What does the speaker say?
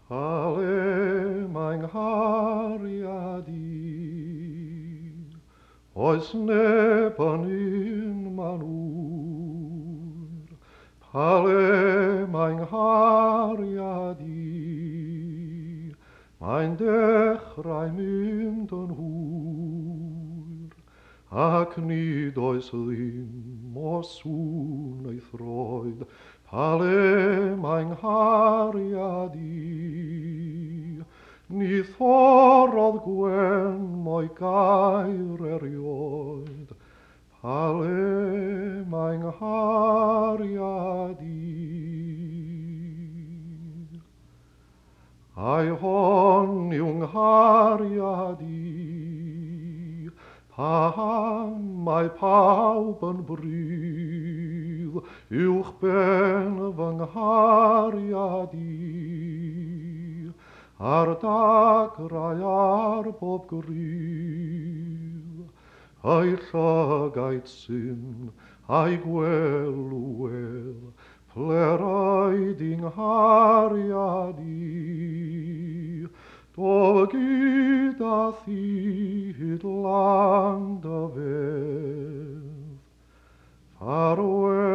Ale mein Hariadi, oes nepan in manur. Ale mein Hariadi, mein dechrau mynd yn hwyr, ac nid oes ddim o sŵn ei throed, pale mein Hariadi. Ni thorodd gwen mo'i gair erioed, pale mein Hariadi. Ai hon yw'n Hariadi, pam mae pawb yn brydd, uwch ben fy nghariadi, ar dagrau ar bob gryf, ai llygaid syn, ai gwelwyr, pleraid i'n nghariadi, do gyda thi hyd lang dy fedd. Farewell.